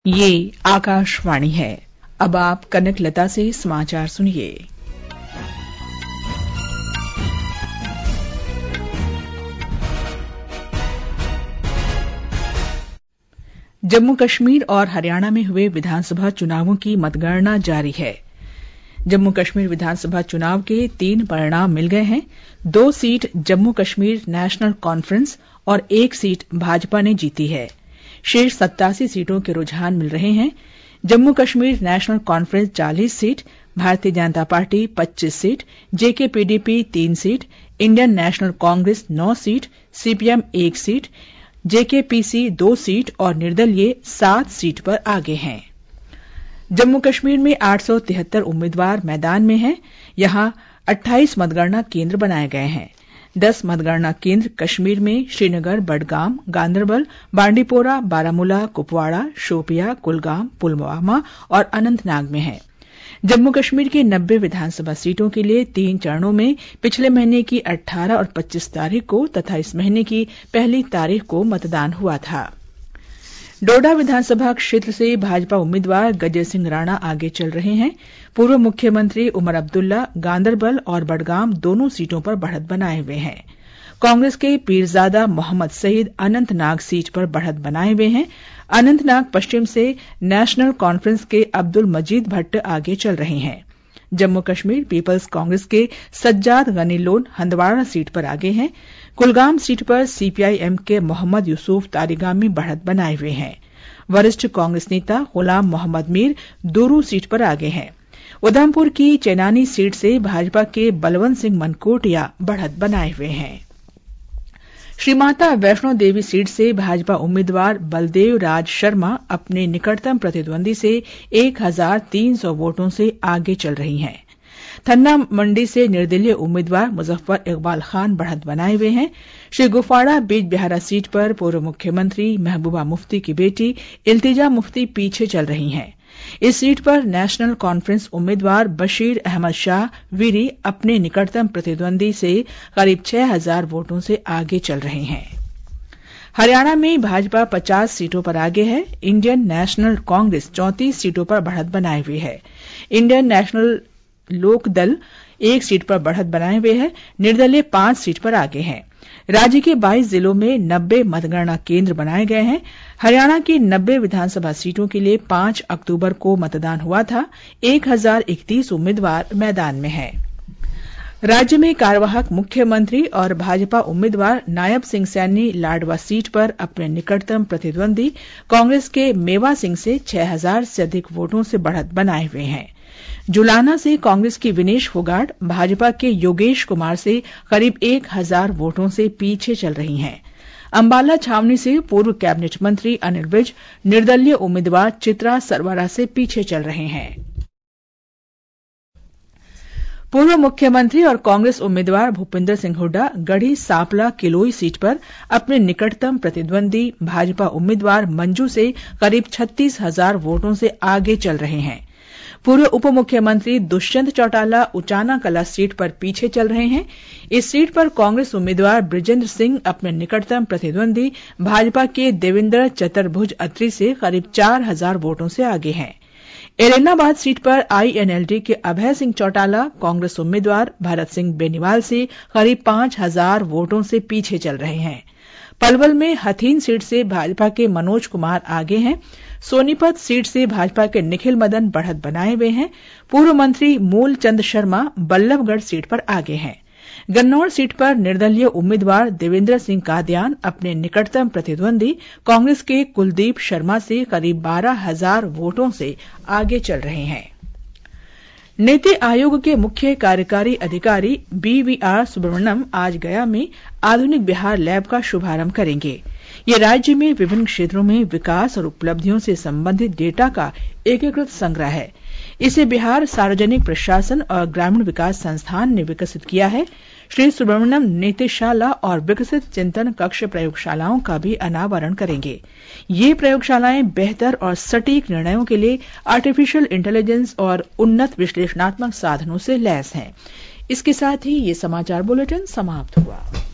ये आकाशवाणी है। अब आप कनक लता से समाचार सुनिए। जम्मू कश्मीर और हरियाणा में हुए विधानसभा चुनावों की मतगणना जारी है। जम्मू कश्मीर विधानसभा चुनाव के 3 परिणाम मिल गए हैं। 2 seat Jammu Kashmir national conference और 1 सीट भाजपा ने जीती है। शेष 87 सीटों के रुझान मिल रहे हैं। Jammu Kashmir national conference 40 seat, Bharatiya Janata party 25 seat, JKPDP 3 seat, Indian national Congress 9 seat, CPM 1 seat, JKPC 2 seat और निर्दलीय 7 सीट पर आगे हैं। जम्मू कश्मीर में 873 उम्मीदवार मैदान में हैं। यहां 28 मतगणना केंद्र बनाए गए हैं। 10 मतगणना केंद्र कश्मीर में श्रीनगर, बडगाम, गांदरबल, बांडीपोरा, बारामूला, कुपवाड़ा, शोपिया, कुलगाम, पुलवामा और अनंतनाग में हैं। जम्मू कश्मीर की 90 विधानसभा सीटों के लिए 3 चरणों में पिछले महीने की 18 और 25 तारीख को तथा इस महीने की 1 तारीख को मतदान हुआ था। डोडा विधानसभा क्षेत्र से भाजपा उम्मीदवार गजय सिंह राणा आगे चल रहे हैं। पूर्व मुख्यमंत्री उमर अब्दुल्ला गांदरबल और बडगाम दोनों सीटों पर बढ़त बनाए हुए हैं। कांग्रेस के पीरजादा मोहम्मद सईद अनंतनाग सीट पर बढ़त बनाए हुए हैं। अनंतनाग पश्चिम से नेशनल कॉन्फ्रेंस के अब्दुल मजीद भट्ट आगे चल रहे हैं। जम्मू कश्मीर पीपल्स कांग्रेस के सज्जाद गनी लोन हंदवाड़ा सीट पर आगे हैं। कुलगाम सीट पर सीपीआईएम के मोहम्मद यूसुफ तारिगामी बढ़त बनाए हुए हैं। वरिष्ठ कांग्रेस नेता गुलाम मोहम्मद मीर दूरू सीट पर आगे हैं। उधमपुर की चेनानी सीट से भाजपा के बलवंत सिंह मनकोटिया बढ़त बनाए हुए हैं। श्री माता वैष्णो देवी सीट से भाजपा उम्मीदवार बलदेव राज शर्मा अपने निकटतम प्रतिद्वंदी से 1300 वोटों से आगे चल रही हैं। थन्ना मंडी से निर्दलीय उम्मीदवार मुजफ्फर इकबाल खान बढ़त बनाए हुए हैं। श्री गुफाड़ा बीज बिहारा सीट पर पूर्व मुख्यमंत्री महबूबा मुफ्ती की बेटी इल्तिजा मुफ्ती पीछे चल रही हैं। इस सीट पर नेशनल कॉन्फ्रेंस उम्मीदवार बशीर अहमद शाह वीरी अपने निकटतम प्रतिद्वंदी से करीब 6000 वोटों से आगे चल रहे हैं। हरियाणा में भाजपा 50 सीटों पर आगे है। इंडियन नेशनल कांग्रेस 34 सीटों पर बढ़त बनाए हुए है। इंडियन नेशनल लोक दल 1 सीट पर बढ़त बनाए हुए है। निर्दलीय 5 सीट पर आगे हैं। राज्य के 22 जिलों में 90 मतगणना केंद्र बनाए गए हैं। हरियाणा की 90 विधानसभा सीटों के लिए 5 अक्टूबर को मतदान हुआ था। 1031 उम्मीदवार मैदान में हैं। राज्य में कार्यवाहक मुख्यमंत्री और भाजपा उम्मीदवार नायब सिंह सैनी लाडवा सीट पर अपने निकटतम प्रतिद्वंदी कांग्रेस के मेवा सिंह से 6000 से अधिक वोटों से बढ़त बनाए हुए हैं। जुलाना से कांग्रेस की विनेश फोगाट भाजपा के योगेश कुमार से करीब 1000 वोटों से पीछे चल रही हैं। अंबाला छावनी से पूर्व कैबिनेट मंत्री अनिल विज निर्दलीय उम्मीदवार चित्रा सरवरा से पीछे चल रहे हैं। पूर्व मुख्यमंत्री और कांग्रेस उम्मीदवार भूपिंदर सिंह हुड्डा गढ़ी सांपला किलोई सीट पर अपने निकटतम प्रतिद्वंदी भाजपा उम्मीदवार मंजू से करीब 36000 वोटों से आगे चल रहे हैं। पूर्व उप मुख्यमंत्री दुष्यंत चौटाला उचाना कला सीट पर पीछे चल रहे हैं। इस सीट पर कांग्रेस उम्मीदवार बृजेंद्र सिंह अपने निकटतम प्रतिद्वंदी भाजपा के देवेंद्र चतुर्भुज अत्री से करीब 4000 वोटों से आगे हैं। एलेनाबाद सीट पर आईएनएलडी के अभय सिंह चौटाला कांग्रेस उम्मीदवार भरत सिंह बेनीवाल से करीब 5000 वोटों से पीछे चल रहे हैं। पलवल में हथीन सीट से भाजपा के मनोज कुमार आगे हैं। सोनीपत सीट से भाजपा के निखिल मदन बढ़त बनाए हुए हैं। पूर्व मंत्री मूलचंद शर्मा बल्लभगढ़ सीट पर आगे हैं। गन्नौर सीट पर निर्दलीय उम्मीदवार देवेंद्र सिंह कादियान अपने निकटतम प्रतिद्वंदी कांग्रेस के कुलदीप शर्मा से करीब 12000 वोटों से आगे चल रहे हैं। नीति आयोग के मुख्य कार्यकारी अधिकारी बीवीआर सुब्रमण्यम आज गया में आधुनिक बिहार लैब का शुभारंभ करेंगे। ये राज्य में विभिन्न क्षेत्रों में विकास और उपलब्धियों से संबंधित डेटा का एकीकृत संग्रह है। इसे बिहार सार्वजनिक प्रशासन और ग्रामीण विकास संस्थान ने विकसित किया है। श्री सुब्रमण्यम नीतिशाला और विकसित चिंतन कक्ष प्रयोगशालाओं का भी अनावरण करेंगे। ये प्रयोगशालाएं बेहतर और सटीक निर्णयों के लिए आर्टिफिशियल इंटेलिजेंस और उन्नत विश्लेषणात्मक साधनों से लैस हैं। इसके साथ ही ये समाचार बुलेटिन समाप्त हुआ।